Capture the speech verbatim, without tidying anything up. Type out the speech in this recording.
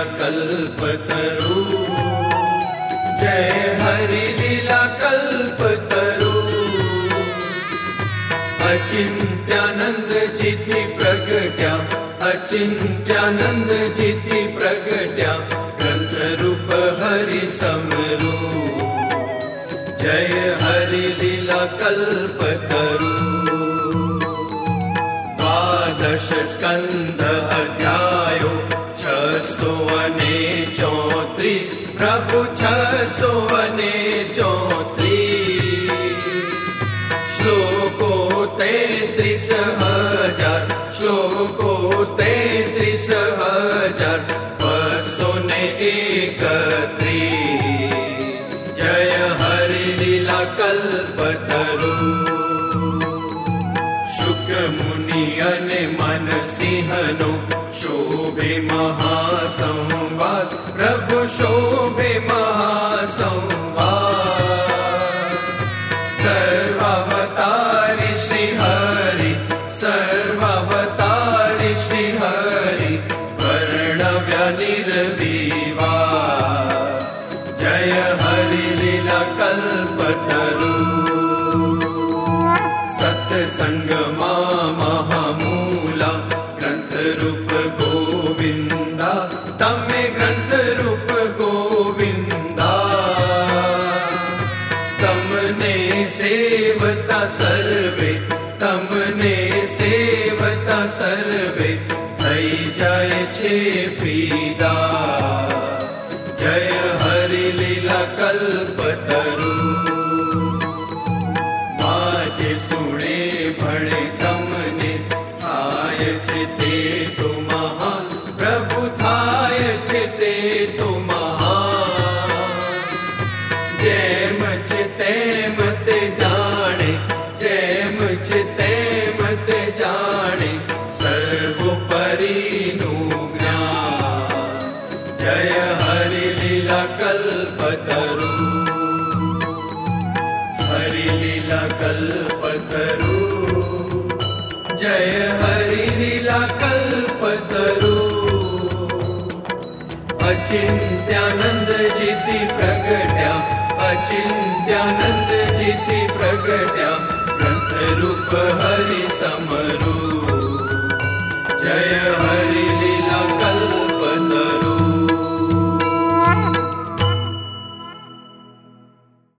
कल्पतरु, जय हरि लीला कल्पतरु। अचिंत्यानंद जिति प्रगट्या, अचिंत्यानंद जिति प्रगट्या, ग्रंथ रूप हरि समरू। जय हरि लीला कल्पतरु। द्वादश स्कंद अध्यायो छसो अने चौत्रीस, प्रभु छसो अने चौत्रीस। श्लोको तैत्रीस हजार, श्लोको तैत्रीस हजार, बसो ने एकत्रीस। जय हरि लीला कल्पतरु। शुक मुनि अने मनसिंहनो शोभे महासंवाद, प्रभु शोभे महासंवाद। सर्वावतारी श्री हरि, सर्वावतारी श्री हरि, वर्णव्या निर्विवाद। जय हरि लीला कल्पतरु। सत्संग महामूला, ग्रंथ रूप गोविंदा, तमे ग्रंथ रूप गोविंदा। तमने सेवता सर्वे, तमने सेवता सर्वे, थई जाय छे फीदा। जय हरि लीला कल्पतरु। वाजे सुणे भणे तमने, थाय छे ते तो महान, प्रभु थाय छे ते तो महान। जेम छे तेम ते जाणे, जेम छे तेम ते जाणे, सर्वोपरिनु ज्ञान। जय हरि लीला कल्पतरु। हरि लीला कल्पतरु, जय हरि लीला कल्पतरु। अचिंत्यानंद जिति प्रगट्या, अचिंत्यानंद जिति प्रगट्या, ग्रंथ रूप हरि समरू।